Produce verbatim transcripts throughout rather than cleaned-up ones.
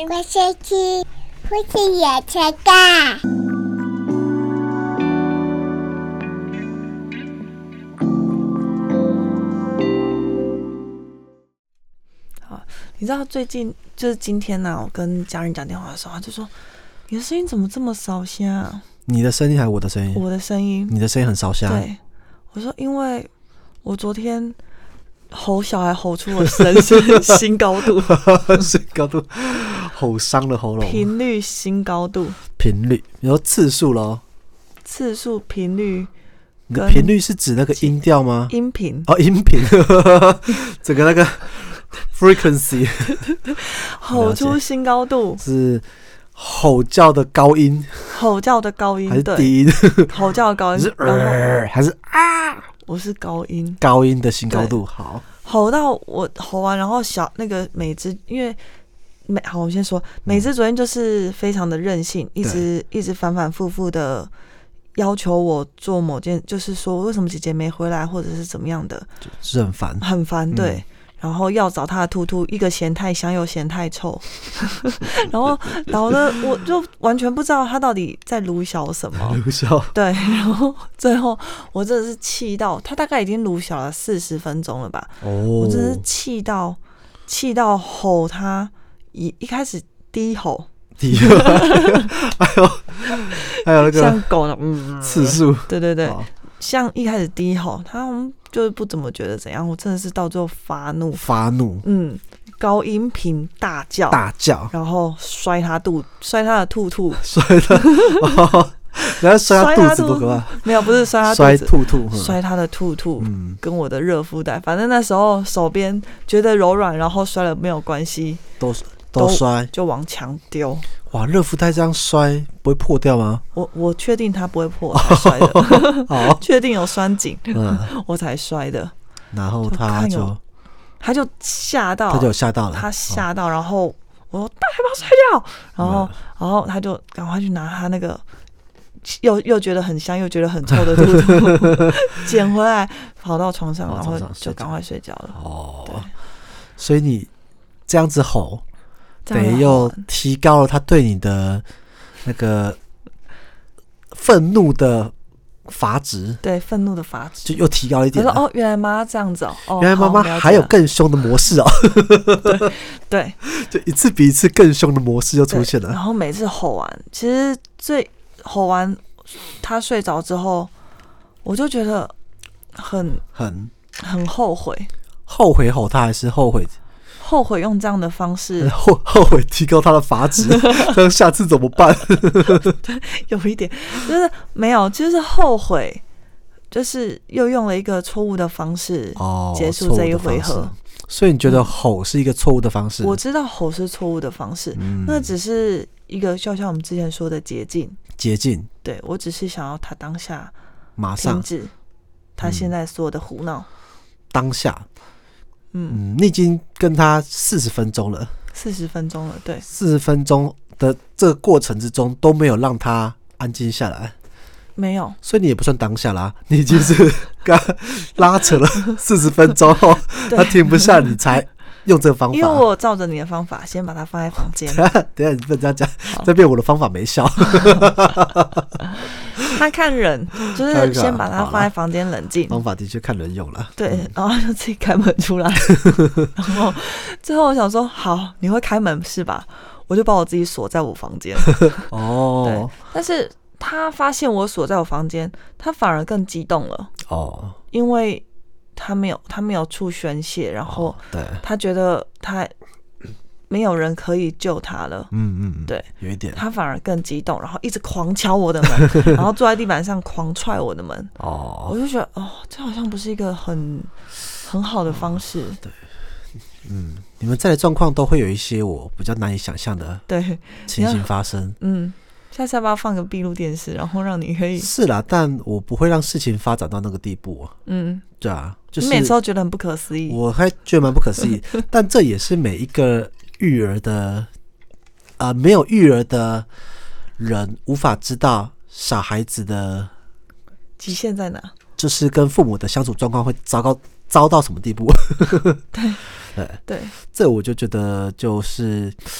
我先去父亲野车干。 好，你知道最近就是今天呢、啊，我跟家人讲电话的时候，他就说：“你的声音怎么这么烧香啊？” 你的声音还是我的声音？ 我的声音。 你的声音很烧香。 对，我说因为我昨天吼小孩吼出我声势新高度， 新高度，吼伤了喉咙。 频率新高度， 频率，你说次数咯？ 次数、频率。 你的频率是指那个音调吗？ 音频哦，音频，整个那个 frequency 吼出新高度， 是吼叫的高音， 吼叫的高音还是低音？ 吼叫的高音， 是呃还是啊？ 我是高音， 高音的新高度。好， 吼到我吼完，然后小那个美姿，因为美好，我先说，美姿昨天就是非常的任性，一直一直反反复复的要求我做某件，就是说为什么姐姐没回来，或者是怎么样的， 就是很烦， 很烦，对。 嗯然后要找他的兔兔，一个嫌太香又嫌太臭，然后搞得我就完全不知道他到底在鲁小什么。 鲁小对，然后最后我真的是气到，他大概已经鲁小了四十分钟了吧？哦，我真的是气到气到吼他，一一开始低吼， 低吼，还有还有那个像狗的嗯次数， 对对对，像一开始低吼他。就是不怎么觉得怎样，我真的是到最后发怒， 发怒， 嗯，高音频大叫， 大叫， 然后摔他肚，摔他的兔兔， 摔他，哦、然后摔他肚子多可怕？ 没有，不是摔他肚子， 摔兔兔， 摔他的兔兔，嗯，跟我的热敷袋，反正那时候手边觉得柔软，然后摔了没有关系， 都都摔， 就往墙丢。 哇，热敷袋这样摔不会破掉吗？ 我我确定它不会破，我才摔的。好，确定有拴紧，嗯，我才摔的。 然后他就他就吓到， 他就吓到了， 他吓到，然后我说大海豹摔掉，然后、嗯、然后他就赶快去拿他那个又又觉得很香又觉得很臭的兔兔捡回来，跑到床上，然后就赶快睡觉了。哦，对， 所以你这样子吼。等于又提高了他对你的那个愤怒的阀值， 对，愤怒的阀值就又提高一点了。 他说：“哦，原来妈这样子哦，哦原来妈妈还有更凶的模式哦。 对”对， 就一次比一次更凶的模式就出现了。 然后每次吼完，其实最吼完他睡着之后，我就觉得很很很后悔， 后悔吼他还是后悔？ 后悔用这样的方式， 后后悔提高他的阀值，那下次怎么办？ 对，有一点就是没有，就是后悔，就是又用了一个错误的方式结束这一回合。 哦、所以你觉得吼是一个错误的方式？ 我知道吼是错误的方式，嗯、那只是一个就像我们之前说的捷径。 捷径， 对，我只是想要他当下马上停止他现在所有的胡闹、嗯， 当下。嗯，你已经跟他四十分钟了， 四十分钟了，对， 四十分钟的这个过程之中都没有让他安静下来， 没有， 所以你也不算当下啦，你已经是跟他拉扯了四十分钟后，他停不下，你才用这个方法。 因为我照着你的方法，先把他放在房间。 等一下，你不能这样讲，这边我的方法没效。 他看人，就是先把他放在房间冷静。 方法的确看人用了。 对，然后就自己开门出来。然后最后我想说，好，你会开门是吧？我就把我自己锁在我房间。哦，对。但是他发现我锁在我房间，他反而更激动了。哦，因为他没有他没有处宣泄，然后他觉得他没有人可以救他了。嗯嗯，对， 有一点， 他反而更激动，然后一直狂敲我的门，然后坐在地板上狂踹我的门。哦，我就觉得哦，这好像不是一个很很好的方式。 对，嗯，你们在的状况都会有一些我比较难以想象的对情形发生。 嗯。下次要不要放个闭路电视，然后让你可以？ 是啦，但我不会让事情发展到那个地步啊。嗯，对啊，就是你每次都觉得很不可思议， 我还觉得蛮不可思议。但这也是每一个育儿的，呃，没有育儿的人无法知道小孩子的极限在哪， 就是跟父母的相处状况会糟糕糟到什么地步。 对对对， 这我就觉得就是。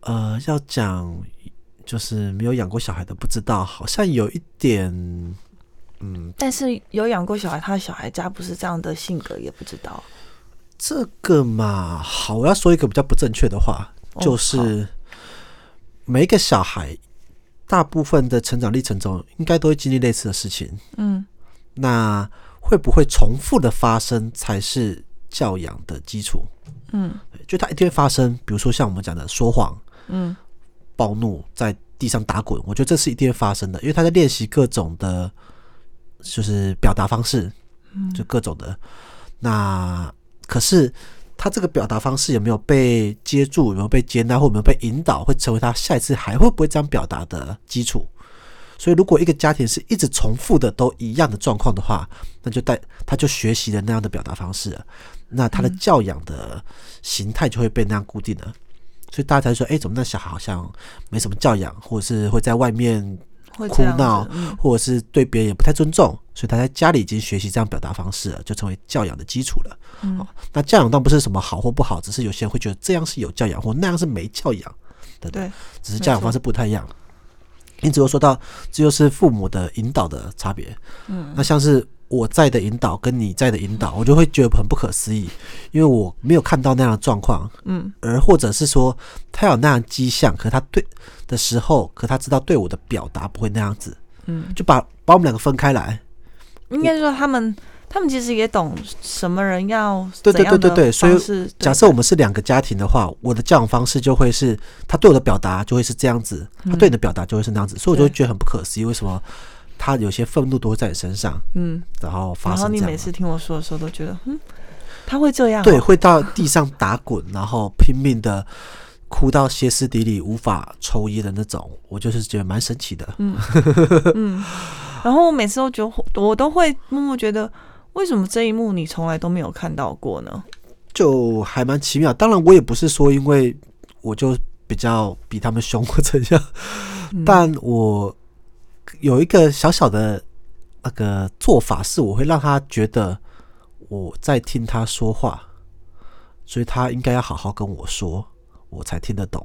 呃，要讲就是没有养过小孩的不知道，好像有一点，嗯， 但是有养过小孩，他的小孩家不是这样的性格，也不知道。 这个嘛，好，我要说一个比较不正确的话，哦、就是每一个小孩大部分的成长历程中，应该都会经历类似的事情。嗯，那会不会重复的发生才是教养的基础？嗯，就它一定会发生，比如说像我们讲的说谎，嗯，暴怒，在地上打滚，我觉得这是一定会发生的，因为他在练习各种的，就是表达方式，就各种的。那可是他这个表达方式有没有被接住，有没有被接纳，或有没有被引导，会成为他下一次还会不会这样表达的基础。所以如果一个家庭是一直重复的都一样的状况的话，那就带他就学习了那样的表达方式了，那他的教养的形态就会被那样固定了。所以大家才会说，哎、欸，怎么那小孩好像没什么教养，或者是会在外面哭闹、嗯、或者是对别人也不太尊重，所以他在家里已经学习这样表达方式了，就成为教养的基础了、嗯哦、那教养当然不是什么好或不好，只是有些人会觉得这样是有教养，或那样是没教养的，对，只是教养方式不太一样。因此又说到这就是父母的引导的差别、嗯、那像是我在的引导跟你在的引导，我就会觉得很不可思议，因为我没有看到那样的状况，嗯，而或者是说他有那样迹象，可他对的时候，可他知道对我的表达不会那样子，嗯，就把把我们两个分开来。 应该说他们他们其实也懂什么人要对对对对对，所以假设我们是两个家庭的话，我的教养方式就会是他对我的表达就会是这样子，他对你的表达就会是那样子，所以我就会觉得很不可思议，为什么他有些愤怒都会在你身上，嗯，然后发生这样， 然后你每次听我说的时候都觉得，嗯，他会这样、哦， 对，会到地上打滚，然后拼命的哭到歇斯底里，无法抽烟的那种，我就是觉得蛮神奇的，嗯嗯，然后我每次都觉得，我都会默默觉得，为什么这一幕你从来都没有看到过呢？ 就还蛮奇妙。当然，我也不是说因为我就比较比他们凶或怎样，嗯、但我有一个小小的那个做法，是我会让他觉得我在听他说话，所以他应该要好好跟我说，我才听得懂。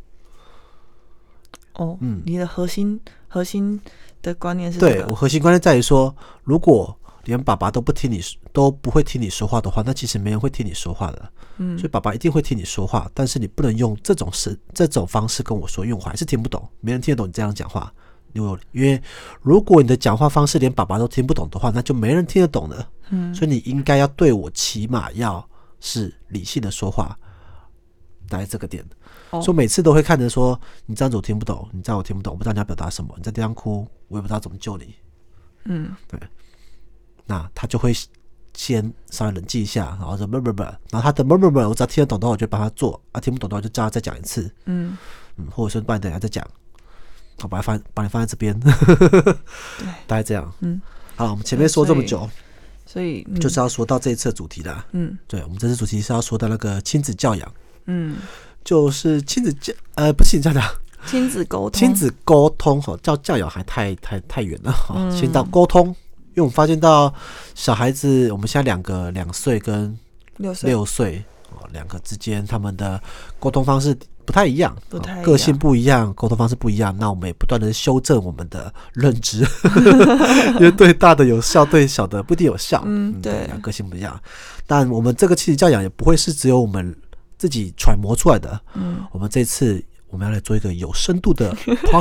哦，嗯，你的核心核心的观念是、这个？ 对，我核心观念在于说，如果连爸爸都不听你，都不会听你说话的话，那其实没人会听你说话的。嗯，所以爸爸一定会听你说话，但是你不能用这种事、这种方式跟我说，因为我还是听不懂，没人听得懂你这样讲话。因为如果你的讲话方式连爸爸都听不懂的话，那就没人听得懂了。嗯，所以你应该要对我起码要是理性的说话，大概这个点。哦、所以每次都会看着说，你这样子我听不懂，你这样我听不懂，我不知道你要表达什么，你在地上哭，我也不知道怎么救你。嗯，对。那他就会先稍微冷静一下，然后说不不不，然后他的不不不，我只要听得懂的话，我就帮他做啊；听不懂的话，就叫他再讲一次。嗯嗯，或者说帮你等一下再讲。我把它放，把你放在这边，大概这样。嗯，好，我们前面说这么久， 所以、嗯、 就是要说到这一次的主题啦。嗯，对，我们这次主题是要说到那个亲子教养。嗯，就是亲子教，呃，不是亲子教养， 亲子沟通， 亲子沟通哈，叫教养还太太太远了哈。嗯、先到沟通，因为我们发现到小孩子，我们现在两个两岁跟六岁， 六岁哦，两个之间他们的沟通方式不太一样， 不太一样， 个性不一样，沟通方式不一样。那我们也不断的修正我们的认知，因为对大的有效，对小的不一定有效。嗯，对，个性不一样。但我们这个亲子教养也不会是只有我们自己揣摩出来的。嗯，我们这次我们要来做一个有深度的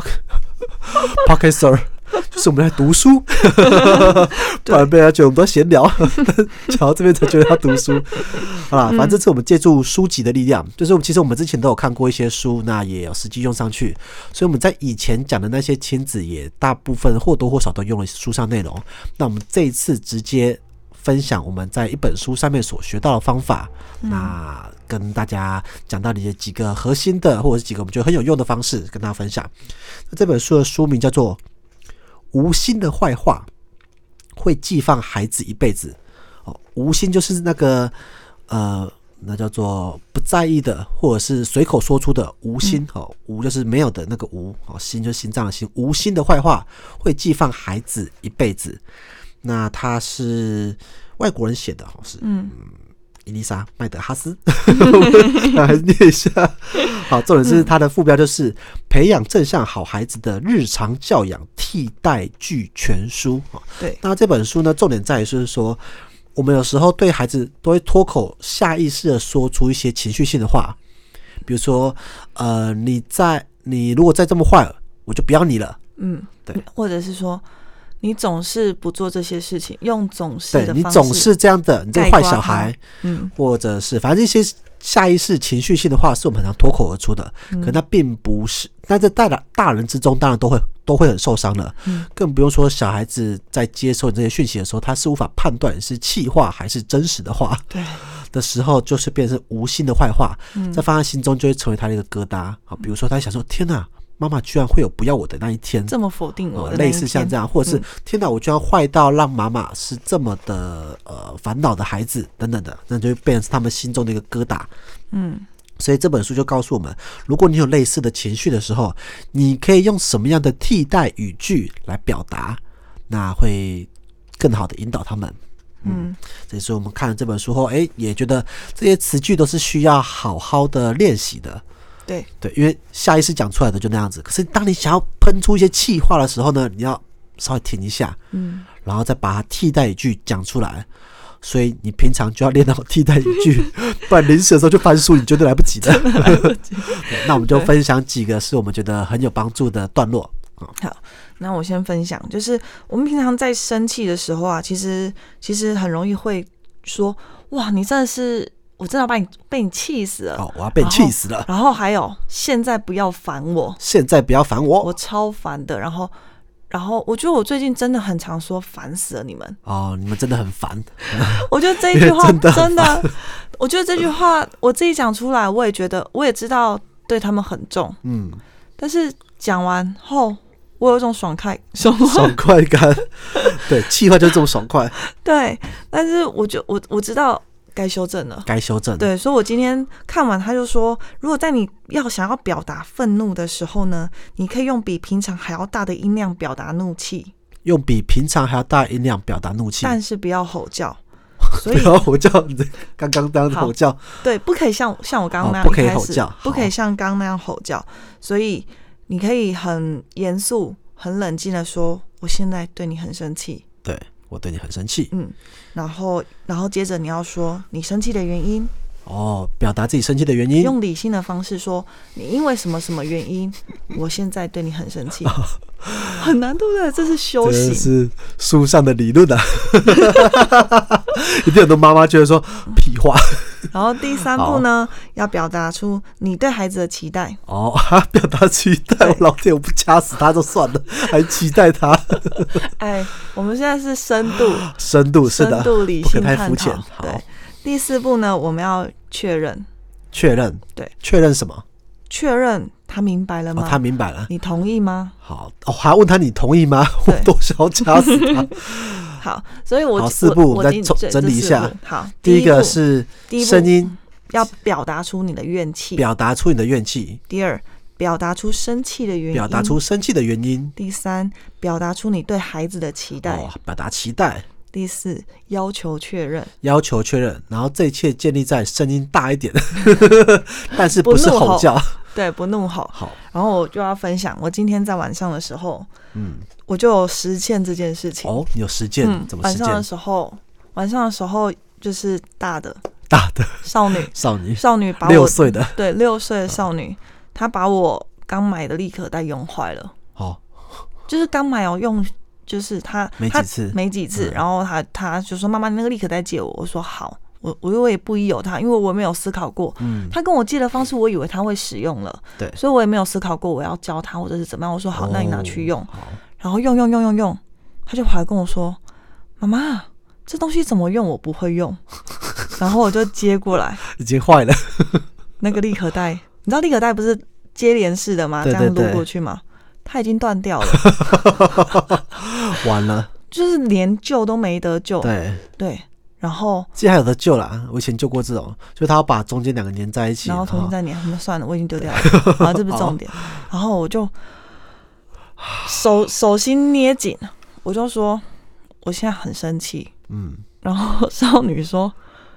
podcaster， 就是我们来读书，不然被人家觉得我们都闲聊，讲到这边才觉得要读书。好啦，反正这次我们借助书籍的力量，就是其实我们之前都有看过一些书，那也有实际用上去，所以我们在以前讲的那些亲子也大部分或多或少都用了书上内容。那我们这一次直接分享我们在一本书上面所学到的方法，嗯、那跟大家讲到你的几个核心的或者是几个我们觉得很有用的方式跟大家分享。那这本书的书名叫做《无心的坏话会寄放孩子一辈子》。哦，无心就是那个呃，那叫做不在意的，或者是随口说出的无心。嗯、哦，无就是没有的那个无，哦，心就是心脏的心。无心的坏话会寄放孩子一辈子。那他是外国人写的，是嗯伊丽莎麦德哈斯，来念一下。好，重点是它的副标就是培养正向好孩子的日常教养替代句全书。 对， 那这本书呢，重点在于是说，我们有时候对孩子都会脱口下意识的说出一些情绪性的话，比如说，呃，你在你如果再这么坏，我就不要你了。嗯，对， 或者是说，你总是不做这些事情，用总是的方式， 对，你总是这样的，你这个坏小孩，嗯，或者是反正一些下意识情绪性的话，是我们很常脱口而出的，嗯、可那并不是，但在大大人之中，当然都会都会很受伤的，嗯，更不用说小孩子在接受这些讯息的时候，他是无法判断是气话还是真实的话，对的时候，就是变成无心的坏话，嗯，在放在心中就会成为他的一个疙瘩。好，比如说他想说，天哪！妈妈居然会有不要我的那一天， 这么否定我的那一天， 类似像这样，或者是、嗯、天哪，我居然坏到让妈妈是这么的呃烦恼的孩子等等的，那就会变成他们心中的一个疙瘩。嗯，所以这本书就告诉我们，如果你有类似的情绪的时候，你可以用什么样的替代语句来表达，那会更好的引导他们。嗯，这是我们看了这本书后，哎，也觉得这些词句都是需要好好的练习的。 对对，因为下意识讲出来的就那样子。可是当你想要喷出一些气话的时候呢，你要稍微停一下，嗯，然后再把它替代语句讲出来。所以你平常就要练到替代语句，不然临时的时候就翻书，你绝对来不及的。 来不及那我们就分享几个是我们觉得很有帮助的段落。 好，那我先分享，就是我们平常在生气的时候啊，其实其实很容易会说，哇，你真的是。我真的要把你被你气死了！ 哦，我要被你气死了。 然后，然后还有，现在不要烦我！ 现在不要烦我！ 我超烦的。然后，然后，我觉得我最近真的很常说烦死了你们。 哦，你们真的很烦。 我觉得这一句话真的，真的我觉得这句话我自己讲出来，我也觉得，我也知道对他们很重。嗯，但是讲完后，我有一种爽快、爽快爽快感。对，气话就是这么爽快。 对，但是我就我我知道。该修正了， 该修正。 对，所以我今天看完，他就说，如果在你要想要表达愤怒的时候呢，你可以用比平常还要大的音量表达怒气， 用比平常还要大的音量表达怒气， 但是不要吼叫。所以不要吼叫，刚刚那样吼叫， 对，不可以像像我刚刚那样、 哦，不可以吼叫， 不可以像刚刚那样吼叫。所以你可以很严肃、很冷静的说，我现在对你很生气。 对。我对你很生气， 嗯，然后，然后接着你要说你生气的原因， 哦，表达自己生气的原因， 用理性的方式说，你因为什么什么原因，我现在对你很生气，很难对不对？这是修行，这是书上的理论啊，一定很多妈妈觉得说屁话。 然后第三步呢，要表达出你对孩子的期待。 哦，表达期待，我老天，我不掐死他就算了，还期待他。 哎，我们现在是深度， 深度是的， 深度理性探讨。 不可太肤浅。 对，第四步呢，我们要确认。 确认，对，确认什么？ 确认他明白了吗？ 哦、他明白了， 你同意吗？ 好，哦，还要问他你同意吗？我都想要掐死他。 好，所以我好四步，我们再整理一下。 好， 第一个是声音， 要表达出你的怨气， 表达出你的怨气。 第二，表达出生气的原因， 表达出生气的原因。 第三，表达出你对孩子的期待， 哦，表达期待。 第四，要求确认， 要求确认，然后这一切建立在声音大一点，但是不是吼叫， 对，不怒吼。 好， 然后我就要分享，我今天在晚上的时候，嗯，我就有实践这件事情。 哦，你有实践？嗯，怎么实践？ 晚上的时候，晚上的时候就是大的， 大的少女， 少女， 少女把我六岁的， 对，六岁的少女，她把我刚买的立可带用坏了。哦，就是刚买哦，用。就是他没几次， 没几次，嗯、然后他他就说：“妈妈，你那个立可带借我。”我说：“好。”我我也不疑有他，因为我没有思考过。嗯，他跟我借的方式，我以为他会使用了，对，所以我也没有思考过我要教他或者是怎么样。我说：“好，哦、那你拿去用。”然后用用用用用，他就跑来跟我说：“妈妈，这东西怎么用？我不会用。”然后我就接过来， 已经坏了。 那个立可带，你知道立可带不是接连式的吗？ 对对对， 这样撸过去吗？它已经断掉了， 完了， 就是连救都没得救。 对对，然后其实还有得救啦，我以前救过这种，就是他要把中间两个粘在一起， 然后重新再粘。那算了，我已经丢掉了，好，这不是重点。然后我就手手心捏紧，我就说我现在很生气。嗯，然后少女说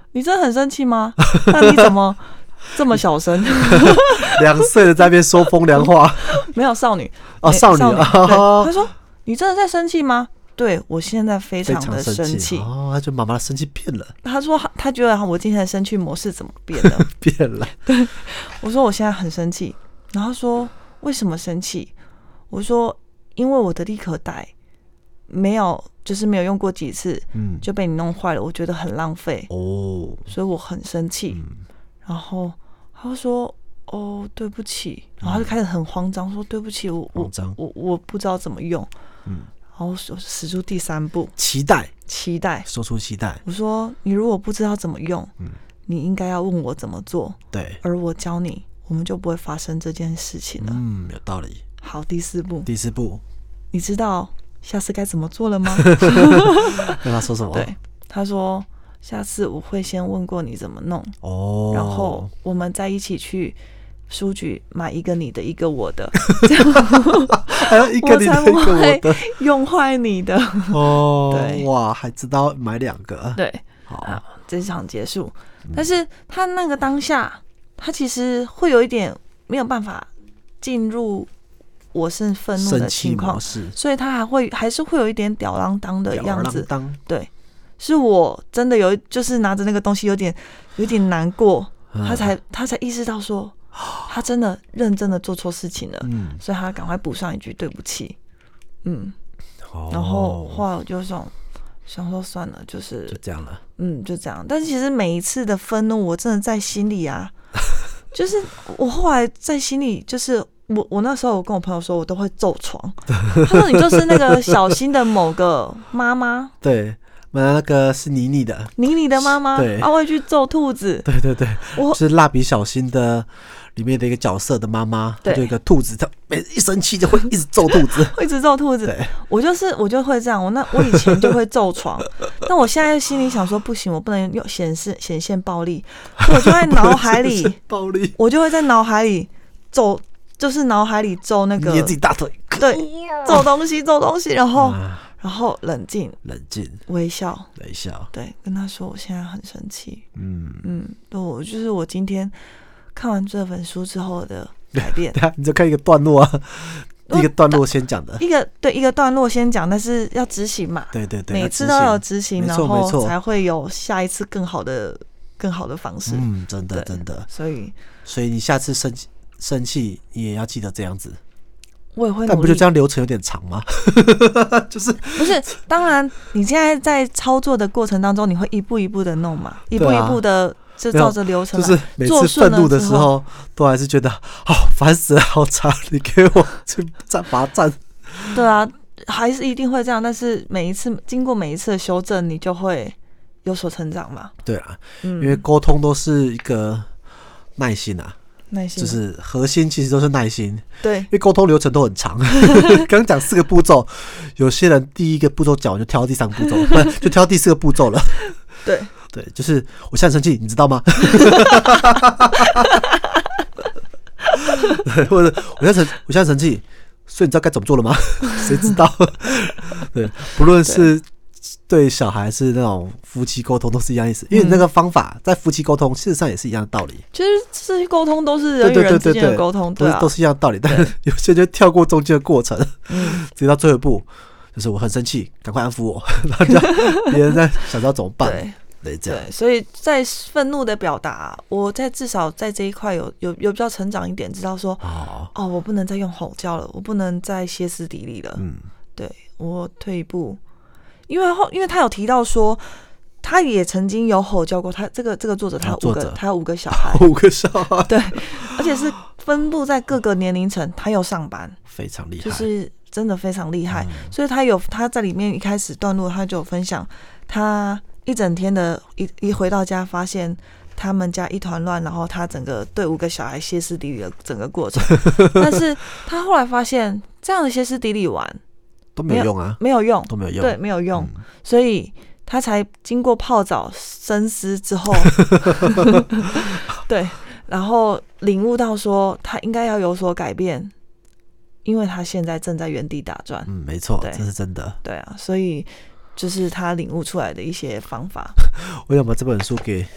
你真的很生气吗？那你怎么这么小声？ 两岁的在那边说风凉话， 没有少女哦，少女， 少女哦、 他说你真的在生气吗？对，我现在非常的生气。 哦，他就妈妈的生气变了。 他说他觉得我今天的生气模式怎么变了？ 变了。 对，我说我现在很生气，然后他说为什么生气？我说因为我的立可带没有，就是没有用过几次，嗯，就被你弄坏了，我觉得很浪费哦，所以我很生气。嗯、然后他说哦对不起，然后他就开始很慌张说对不起，我我我我不知道怎么用，嗯。然后使出第三步， 期待， 期待， 说出期待。 我说，你如果不知道怎么用，嗯、你应该要问我怎么做， 对， 而我教你，我们就不会发生这件事情了。 嗯，有道理。 好，第四步， 第四步， 你知道下次该怎么做了吗？ 跟他说什么？ 对，他说下次我会先问过你怎么弄，哦，然后我们再一起去书局买一个你的，一个我的，这样还有一个你的，一个我的， 用坏你的哦。对，哇，还知道买两个。 对，好，这场结束。嗯、但是他那个当下，他其实会有一点没有办法进入我是愤怒的情况，所以他还会还是会有一点吊郎当的样子。对，是我真的有就是拿着那个东西有点有点难过，嗯、他才他才意识到说。他真的认真的做错事情了，嗯，所以他赶快补上一句对不起，嗯，哦、然后后来我就想想说算了，就是就这样了， 嗯，就这样。但是其实每一次的愤怒，我真的在心里啊，就是我后来在心里，就是我我那时候我跟我朋友说，我都会揍床。他说你就是那个小新的某个妈妈， 对。那个是妮妮的， 妮妮的妈妈，对，她会去揍兔子， 对对对，我是蜡笔小新的里面的一个角色的妈妈，对，就一个兔子，她每一生气就会一直揍兔子， 会一直揍兔子。对，我就是我就会这样，我那我以前就会揍床，但我现在心里想说不行，我不能用显示显现暴力，所以我就在脑海里暴力， 我就会在脑海里揍，就是脑海里揍那个捏自己大腿， 对，揍东西揍东西，然后。嗯然后冷静， 冷静， 微笑， 微笑，对， 跟他说我现在很生气，嗯嗯，对，我就是我今天看完这本书之后的改变。 对啊，你就看一个段落啊，一个段落先讲的， 一个对一个段落先讲，但是要执行嘛， 对对对， 每次都要执行，然后才会有下一次更好的更好的方式。 嗯，真的真的， 所以所以你下次生气生气，你也要记得这样子。 我也会努力， 但不就这样流程有点长吗？就是不是？当然，你现在在操作的过程当中，你会一步一步的弄嘛，一步一步的就照着流程。 就是每次愤怒的时候，都还是觉得好烦死了，好长，你给我去站罚站。 对啊，还是一定会这样，但是每一次经过每一次的修正，你就会有所成长嘛。 对啊，嗯、因为沟通都是一个耐心啊。 耐心就是核心，其实都是耐心。 对， 因为沟通流程都很长。刚讲四个步骤，有些人第一个步骤讲完就跳到第三个步骤，就跳到第四个步骤了。 对对，就是我现在生气，你知道吗？对，或者我现在生我现在生气，所以你知道该怎么做了吗？谁知道？对，不论是。对小孩是那种夫妻沟通都是一样意思，因为那个方法在夫妻沟通事实上也是一样的道理。 其实这些沟通都是人与人之间的沟通，对， 都是一样的道理。但是有些就跳过中间的过程，嗯，直接到最后一步，就是我很生气，赶快安抚我，然后就别人在想要怎么办。对，这样。 对，所以在愤怒的表达，我在至少在这一块有有有比较成长一点，知道说哦哦，我不能再用吼叫了，我不能再歇斯底里了。嗯，对我退一步。因为后，因为他有提到说，他也曾经有吼叫过。他这个这个作者，他有五个，他有五个小孩， 五个小孩， 对，而且是分布在各个年龄层。他有上班， 非常厉害， 就是真的非常厉害。嗯、所以他有他在里面一开始段落，他就有分享他一整天的一一回到家，发现他们家一团乱，然后他整个对五个小孩歇斯底里的整个过程。但是他后来发现，这样的歇斯底里完。 都没有用啊， 没有用， 都没有用， 对，没有用，嗯、所以他才经过泡澡深思之后，对，然后领悟到说他应该要有所改变，因为他现在正在原地打转。 嗯，没错，这是真的。 对啊，所以就是他领悟出来的一些方法。 我想把这本书给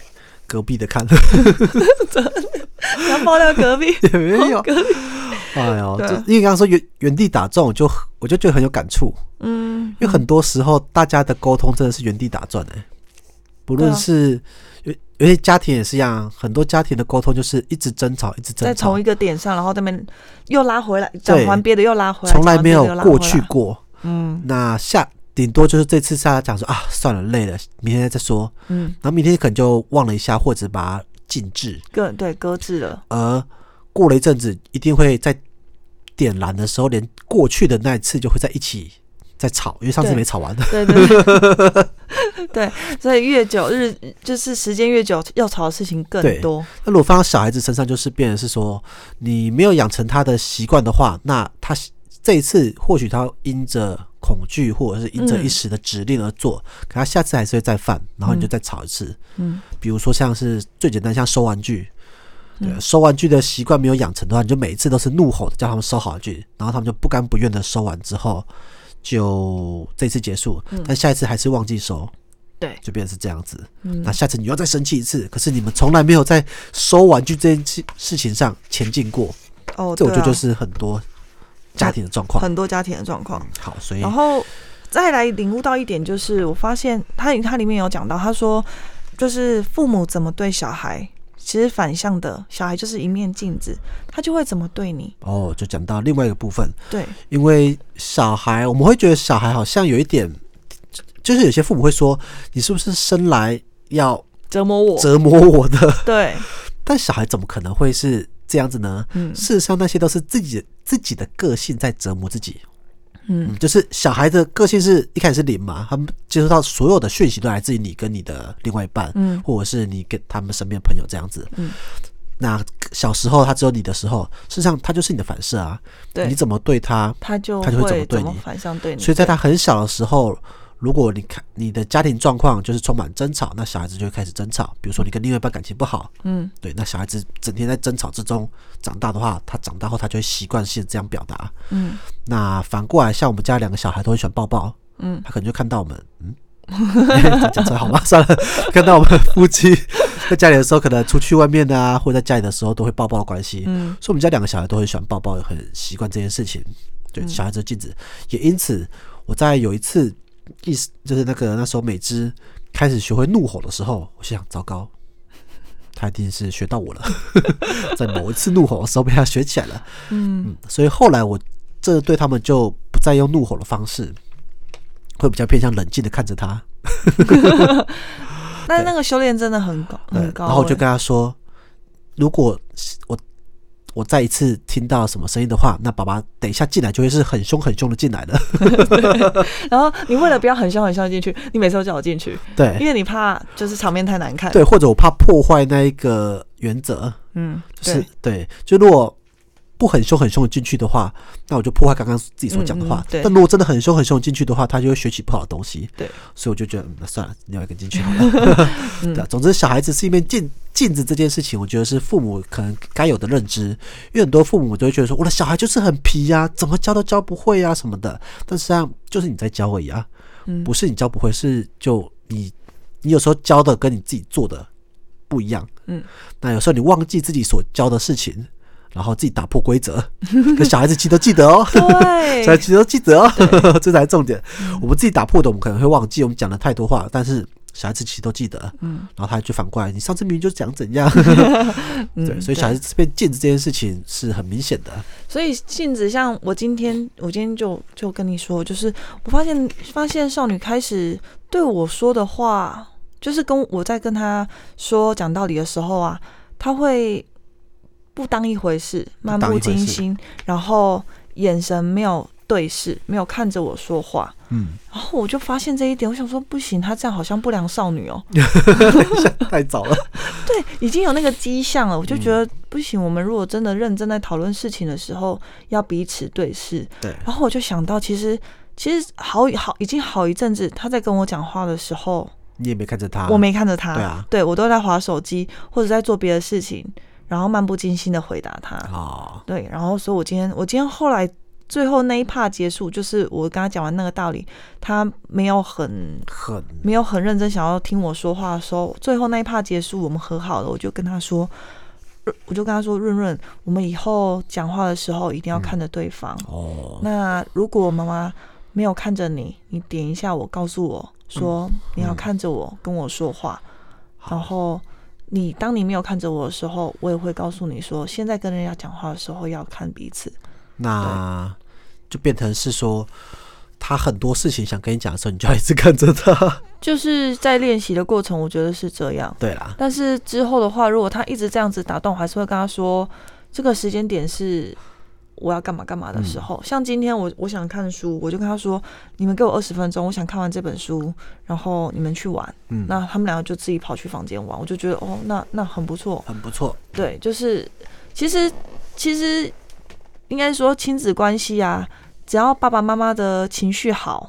隔壁的看。 你要爆料隔壁也没有， 隔壁。 哎呦，因为刚刚说原原地打转，我就我就觉得很有感触。嗯，因为很多时候大家的沟通真的是原地打转哎、欸，不论是、啊、有有些家庭也是一样，很多家庭的沟通就是一直争吵，一直争吵， 在同一个点上，然后那边又拉回来，讲完别的又拉回来， 从来没有过去过。 嗯， 那下顶多就是这次下讲说啊，算了，累了，明天再说。嗯，然后明天可能就忘了一下，或者把它禁制， 搁对搁置了。 而过了一阵子，一定会在点燃的时候，连过去的那一次就会在一起再吵，因为上次没吵完。 对对对，对，所以越久日就是时间越久，要吵的事情更多。 那如果放到小孩子身上，就是变成是说，你没有养成他的习惯的话，那他这一次或许他因着恐惧或者是因着一时的指令而做，嗯、可他下次还是会再犯，然后你就再吵一次。嗯，比如说像是最简单，像收玩具。对，收玩具的习惯没有养成的话，你就每一次都是怒吼的叫他们收好玩具，然后他们就不甘不愿的收完之后，就这次结束，嗯、但下一次还是忘记收， 对， 就变成是这样子。嗯、那下次你又再生气一次，可是你们从来没有在收玩具这件事情上前进过。 哦， 这我觉得就是很多家庭的状况， 很多家庭的状况。 好，所以然后再来领悟到一点，就是我发现他他里面有讲到，他说就是父母怎么对小孩。其实反向的小孩就是一面镜子，他就会怎么对你。 哦，就讲到另外一个部分。 对， 因为小孩，我们会觉得小孩好像有一点，就是有些父母会说，你是不是生来要折磨我、 折磨我的？ 对。 但小孩怎么可能会是这样子呢？嗯，事实上那些都是自己自己的个性在折磨自己。嗯，就是小孩的个性是一开始是零嘛，他们接收到所有的讯息都来自于你跟你的另外一半，嗯，或者是你跟他们身边朋友这样子。嗯，那小时候他只有你的时候，事实上他就是你的反射啊。对，你怎么对他， 他就他就会怎么对你， 反向对你。 所以在他很小的时候，如果你看你的家庭状况就是充满争吵，那小孩子就会开始争吵。比如说你跟另外一半感情不好，嗯，对，那小孩子整天在争吵之中长大的话，他长大后他就会习惯性这样表达。嗯，那反过来，像我们家两个小孩都很喜欢抱抱，嗯，他可能就看到我们，嗯，讲出来好吗？算了，看到我们夫妻在家里的时候，可能出去外面啊，或者在家里的时候都会抱抱的关系，嗯，所以我们家两个小孩都很喜欢抱抱，很习惯这件事情。对，小孩子的镜子，也因此我在有一次。意思就是那个那时候美芝开始学会怒吼的时候，我想糟糕，他一定是学到我了，在某一次怒吼的时候被他学起来了。嗯, 嗯，所以后来我这对他们就不再用怒吼的方式，会比较偏向冷静的看着他。 但是那个修炼真的很高很高、欸， 然后我就跟他说，如果我。我再一次听到什么声音的话，那爸爸等一下进来就会是很凶很凶的进来了。 然后你为了不要很凶很凶进去，你每次都叫我进去， 对， 因为你怕就是场面太难看， 对，或者我怕破坏那一个原则，嗯，就是对，对，就如果不很凶很凶的进去的话，那我就破坏刚刚自己所讲的话。嗯嗯、但如果真的很凶很凶进去的话，他就会学习不好的东西。对，所以我就觉得，嗯，算了，另外一个进去好了。嗯、对，总之，小孩子是一面镜镜子这件事情，我觉得是父母可能该有的认知。因为很多父母都会觉得说，我的小孩就是很皮呀、啊，怎么教都教不会啊什么的。但实际上就是你在教而已啊，嗯、不是你教不会，是就你你有时候教的跟你自己做的不一样。嗯，那有时候你忘记自己所教的事情。然后自己打破规则，跟小孩子其实都记得哦， 对， 小孩子其实都记得哦，这才是重点。嗯、我们自己打破的，我们可能会忘记，我们讲了太多话，但是小孩子其实都记得。嗯，然后他就反过来，你上次明明就讲怎样，嗯、对，所以小孩子变镜子这件事情是很明显的。 所以镜子，像我今天，我今天就就跟你说，就是我发现发现少女开始对我说的话，就是跟我在跟她说讲道理的时候啊，她会。不当一回事，漫不经心，然后眼神没有对视，没有看着我说话。嗯，然后我就发现这一点，我想说不行，她这样好像不良少女哦、 喔，太早了。 对，已经有那个迹象了，我就觉得不行。我们如果真的认真在讨论事情的时候，要彼此对视。对，然后我就想到，其实其实好好已经好一阵子，她在跟我讲话的时候， 你也没看着她， 我没看着她。 对啊， 对我都在滑手机或者在做别的事情。然后漫不经心的回答他，哦，对，然后所以我今天我今天后来最后那一趴结束，就是我跟他讲完那个道理，他没有很很没有很认真想要听我说话的时候，最后那一趴结束，我们和好了，我就跟他说，我就跟他说，润润，我们以后讲话的时候一定要看着对方。嗯、哦，那如果妈妈没有看着你，你点一下我，告诉我说、嗯、你要看着我跟我说话，嗯、然后你当你没有看着我的时候，我也会告诉你说，现在跟人家讲话的时候要看彼此。 那就变成是说，他很多事情想跟你讲的时候，你就要一直看着他。 就是在练习的过程，我觉得是这样。 对啦， 但是之后的话，如果他一直这样子打断，我还是会跟他说，这个时间点是我要干嘛干嘛的时候。嗯、像今天我我想看书，我就跟他说，你们给我二十分钟，我想看完这本书，然后你们去玩。嗯，那他们两个就自己跑去房间玩，我就觉得哦，那那很不错， 很不错。 对，就是其实其实。应该说亲子关系啊，只要爸爸妈妈的情绪好，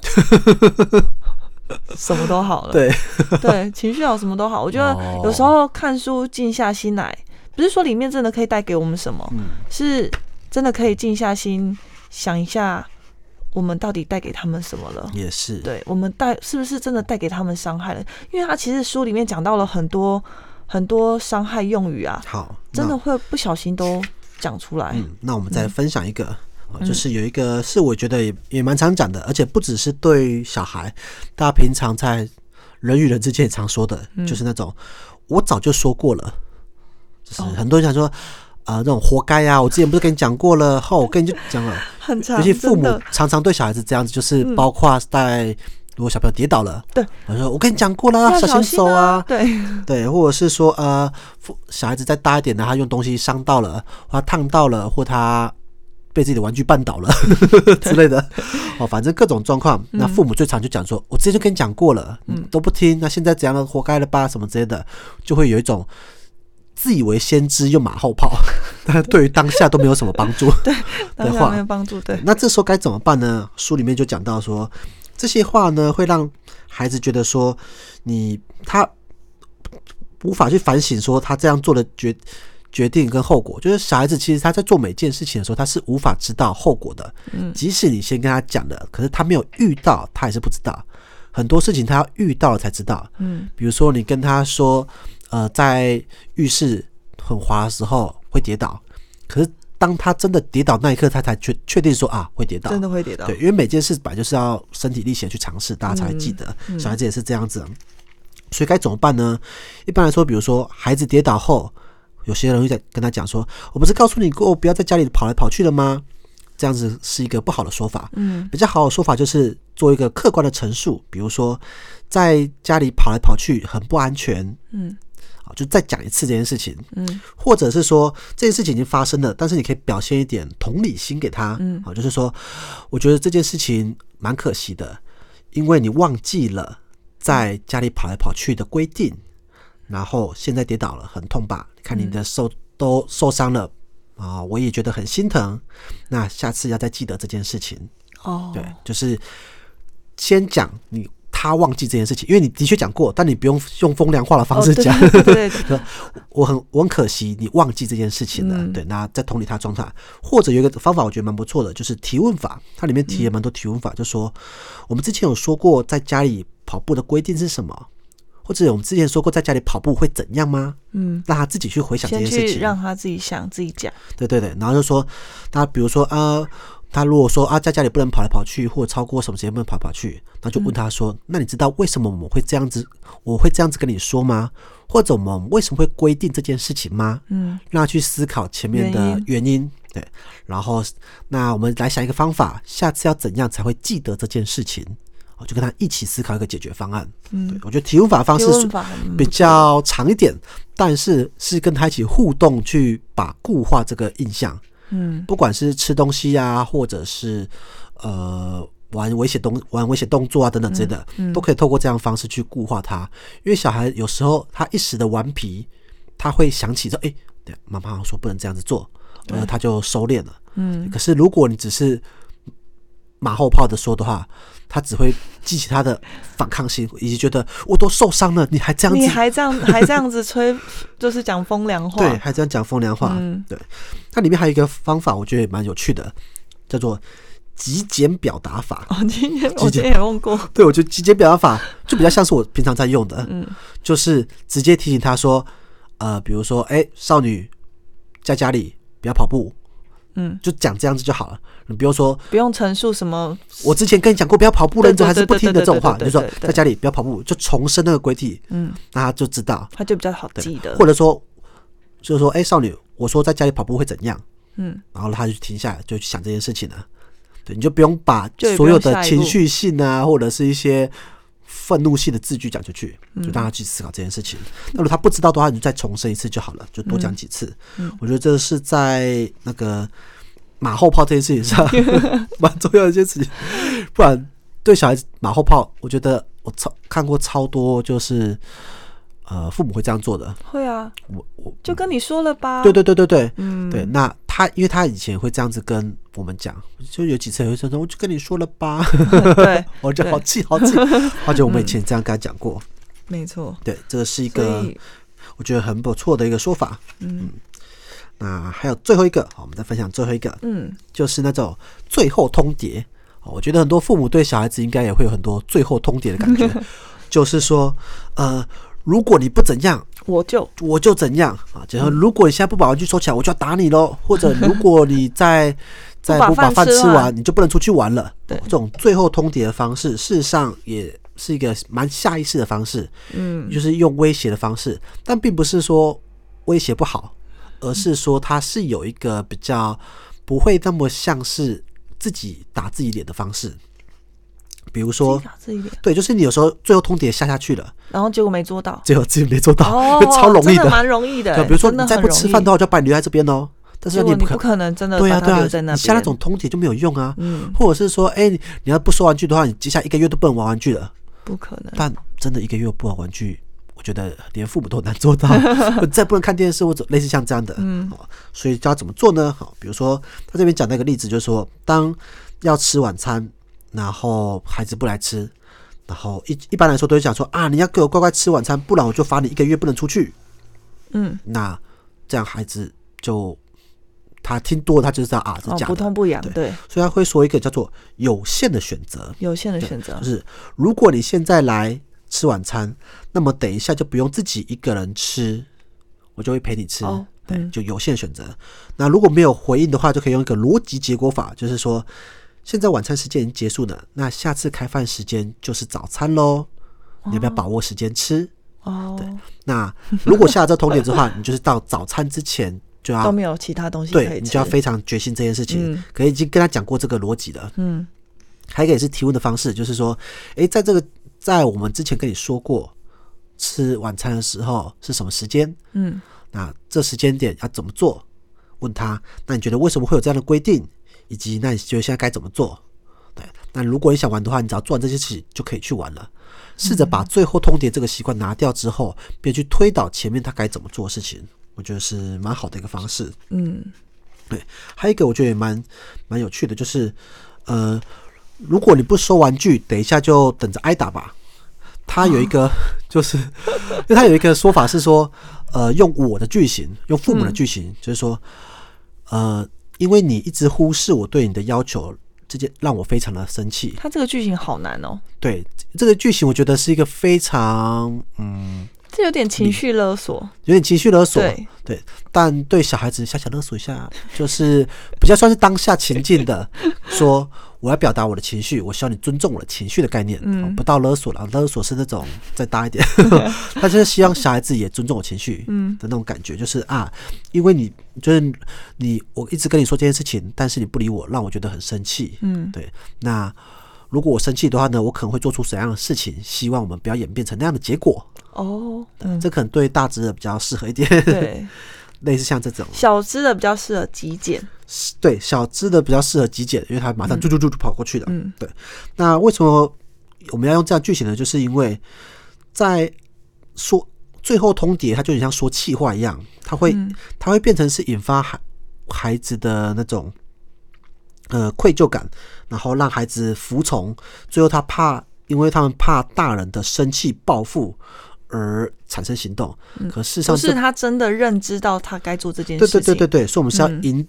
什么都好了。 对对，情绪好什么都好。我觉得有时候看书静下心来，不是说里面真的可以带给我们什么，嗯、是真的可以静下心想一下，我们到底带给他们什么了。 也是， 对我们带是不是真的带给他们伤害了？因为他其实书里面讲到了很多很多伤害用语啊，好，真的会不小心都讲出来。 嗯，那我们再分享一个，嗯、就是有一个是我觉得也也蛮常讲的，而且不只是对小孩，大家平常在人与人之间也常说的，嗯、就是那种我早就说过了，就是很多人想说。哦啊、呃，那种活该啊！我之前不是跟你讲过了，后我跟你就讲了， 很长。 尤其父母常常对小孩子这样子，就是包括在如果小朋友跌倒了， 对， 我说我跟你讲过了，小心手啊， 对对，或者是说呃，小孩子再大一点的，他用东西伤到了，或他烫到了，或他被自己的玩具绊倒了之类的，哦，反正各种状况，那父母最常就讲说，我之前就跟你讲过了，嗯，都不听，那现在怎样了，活该了吧，什么之类的，就会有一种。自以为先知又马后炮，但对于当下都没有什么帮助对，当下没有帮助。对， 那这时候该怎么办呢？书里面就讲到说，这些话呢会让孩子觉得说，你他无法去反省说他这样做的决决定跟后果。就是小孩子其实他在做每件事情的时候，他是无法知道后果的。嗯，即使你先跟他讲了，可是他没有遇到，他也是不知道。很多事情他要遇到了才知道。嗯，比如说你跟他说。呃，在浴室很滑的时候会跌倒，可是当他真的跌倒那一刻，他才确确定说啊会跌倒， 真的会跌倒。 对，因为每件事本来就是要身体力行去尝试，大家才会记得。嗯嗯、小孩子也是这样子，所以该怎么办呢？一般来说，比如说孩子跌倒后，有些人会在跟他讲说：“我不是告诉你过不要在家里跑来跑去了吗？”这样子是一个不好的说法。嗯，比较好的说法就是做一个客观的陈述，比如说在家里跑来跑去很不安全。嗯。就再讲一次这件事情，嗯，或者是说这件事情已经发生了，但是你可以表现一点同理心给他，嗯，就是说，我觉得这件事情蛮可惜的，因为你忘记了在家里跑来跑去的规定，然后现在跌倒了，很痛吧？看你的手都受伤了啊，我也觉得很心疼。那下次要再记得这件事情哦，对，就是先讲你。他忘记这件事情，因为你的确讲过，但你不用用风凉话的方式讲。 哦、对对对对我很我很可惜你忘记这件事情了。嗯、对，那再同理他状态，或者有一个方法我觉得蛮不错的，就是提问法。它里面提了蛮多提问法，嗯、就说我们之前有说过在家里跑步的规定是什么，或者我们之前说过在家里跑步会怎样吗？嗯，让他自己去回想这件事情， 先去让他自己想自己讲。 对对对，然后就说他比如说呃。他如果说啊，在家里不能跑来跑去，或者超过什么时间不能跑来跑去，那就问他说：“嗯、那你知道为什么我们会这样子？我会这样子跟你说吗？或者我们为什么会规定这件事情吗？”嗯，让他去思考前面的原因。原因对，然后那我们来想一个方法，下次要怎样才会记得这件事情？就跟他一起思考一个解决方案。嗯，对，我觉得提问法的方式比较长一点，但是是跟他一起互动，去把固化这个印象。嗯，不管是吃东西啊，或者是呃玩危险动玩危险动作啊等等之类的，嗯嗯、都可以透过这样的方式去固化它。因为小孩有时候他一时的顽皮，他会想起说：“哎、欸，对，妈妈说不能这样子做，呃，他就收敛了。”嗯，可是如果你只是马后炮的说的话，他只会激起他的反抗性，以及觉得我都受伤了，你还这样子， 你还这样还这样子吹，就是讲风凉话， 对，还这样讲风凉话。嗯，对。它里面还有一个方法，我觉得也蛮有趣的， 叫做极简表达法。 哦，今天我今天也用过。 对，我觉得极简表达法就比较像是我平常在用的，嗯，就是直接提醒他说，呃，比如说，哎、欸，少女在家里不要跑步，嗯，就讲这样子就好了。你不用说， 不用陈述什么。我之前跟你讲过不要跑步了，你怎么还是不听的这种话？你就说在家里不要跑步，就重申那个规定，嗯，那他就知道， 他就比较好记得。 或者说，就是说，哎、欸，少女，我说在家里跑步会怎样？嗯，然后他就停下来，就去想这件事情了。对，你就不用把所有的情绪性啊，或者是一些愤怒性的字句讲出去，就让他去思考这件事情。嗯、那如果他不知道的话，你就再重申一次就好了，就多讲几次。嗯、我觉得这是在那个马后炮这件事情上蛮重要的一件事情。不然对小孩子马后炮，我觉得我超看过超多，就是呃父母会这样做的。 会啊，我我就跟你说了吧。 对对对对对，嗯，对。那他因为他以前会这样子跟我们讲，就有几次也会说，我就跟你说了吧。对，我就好气好气。而且我们以前这样跟他讲过。 没错， 对，这个是一个我觉得很不错的一个说法。嗯。嗯，那还有最后一个，我们再分享最后一个，嗯，就是那种最后通牒。我觉得很多父母对小孩子应该也会有很多最后通牒的感觉，就是说，呃，如果你不怎样， 我就我就怎样啊！就说如果你现在不把玩具收起来，我就要打你咯，或者如果你再再不把饭吃完，你就不能出去玩了。对，这种最后通牒的方式，事实上也是一个蛮下意识的方式，嗯，就是用威胁的方式，但并不是说威胁不好，而是说它是有一个比较不会那么像是自己打自己脸的方式。比如说，对，就是你有时候最后通牒下下去了， 然后结果没做到， 结果自己没做到， 哦、 超容易的， 真的蛮容易的。 对，比如说你再不吃饭的话，我就把你留在这边哦。但是你不 可, 不可能真的对啊对啊， 在那你下那种通牒就没有用啊。嗯，或者是说，哎、欸，你要不收玩具的话，你接下来一个月都不能玩玩具了， 不可能。 但真的一个月不玩玩具，我觉得连父母都难做到。再不能看电视或者类似像这样的，嗯，所以要怎么做呢？好，比如说他这边讲那个例子，就是说，当要吃晚餐，然后孩子不来吃。然后一一般来说都会讲说啊，你要给我乖乖吃晚餐，不然我就罚你一个月不能出去。嗯，那这样孩子就他听多了，他就知道啊，是假的， 哦，不痛不痒。对，对， 所以他会说一个叫做有限的选择。 有限的选择就是如果你现在来吃晚餐，那么等一下就不用自己一个人吃，我就会陪你吃。哦，对，嗯，就有限选择。那如果没有回应的话，就可以用一个逻辑结果法，就是说，现在晚餐时间已经结束了，那下次开饭时间就是早餐咯，你要不要把握时间吃？哦，对。那如果下了这通牒之后，你就是到早餐之前就要都没有其他东西可以吃， 对，你就要非常决心这件事情。嗯，可以已经跟他讲过这个逻辑了。嗯，还有一个也是提问的方式，就是说，哎，在这个在我们之前跟你说过，吃晚餐的时候是什么时间？嗯，那这时间点要怎么做？问他，那你觉得为什么会有这样的规定？以及那你觉得现在该怎么做？对，那如果你想玩的话，你只要做完这些事情就可以去玩了。试着把最后通牒这个习惯拿掉之后，别去推导前面他该怎么做的事情，我觉得是蛮好的一个方式。嗯，对。还有一个我觉得也蛮蛮有趣的，就是呃，如果你不收玩具，等一下就等着挨打吧。他有一个就是，因为他有一个说法是说，呃，用我的句型，用父母的句型，嗯，就是说，呃。因为你一直忽视我对你的要求，这件让我非常的生气。 他这个句型好难哦。 对，这个句型我觉得是一个非常嗯， 这有点情绪勒索， 有点情绪勒索。 对对，但对小孩子小小勒索一下，就是比较算是当下情境的，说我要表达我的情绪，我需要你尊重我的情绪的概念，嗯，不到勒索了，勒索是那种再大一点，他就是希望小孩子也尊重我情绪的那种感觉，就是啊，因为你就是你，我一直跟你说这件事情，但是你不理我，让我觉得很生气，嗯，对，那如果我生气的话呢，我可能会做出怎样的事情，希望我们不要演变成那样的结果。哦，嗯，这可能对大只的比较适合一点，对，类似像这种小只的比较适合极简， 对，小只的比较适合极简，因为它马上就就就跑过去了。嗯，对。那为什么我们要用这样句型呢？就是因为在说最后通牒，它就很像说气话一样，它会、嗯、它会变成是引发孩孩子的那种呃愧疚感，然后让孩子服从，最后他怕，因为他们怕大人的生气报复。而产生行动，可事实上不是他真的认知到他该做这件事情。 对对对对对，所以我们是要引、嗯、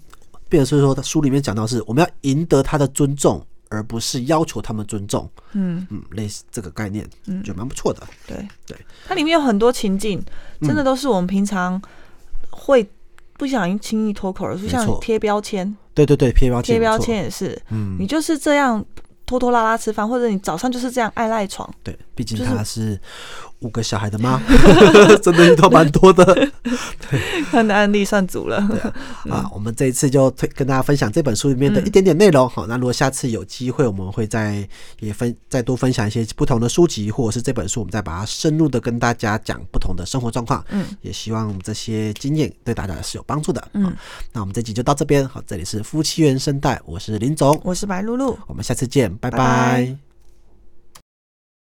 变成是说书里面讲到是我们要赢得他的尊重，而不是要求他们尊重。嗯嗯，类似这个概念，嗯，就蛮不错的。 对对， 它里面有很多情境，真的都是我们平常会不小心轻易脱口而出，像贴标签。 对对对，贴标签， 贴标签也是。嗯，你就是这样拖拖拉拉吃饭，或者你早上就是这样爱赖床。 对，毕竟他是五个小孩的妈，真的遇到蛮多的。对， 他的案例算足了。 对啊，嗯、啊，我们这一次就推跟大家分享这本书里面的一点点内容。好、嗯，那如果下次有机会，我们会再也分再多分享一些不同的书籍，或者是这本书，我们再把它深入的跟大家讲不同的生活状况。嗯，也希望我们这些经验对大家是有帮助的。嗯，那我们这集就到这边。好，这里是夫妻原声带，我是林总， 我是白露露， 我们下次见，拜拜。 拜拜。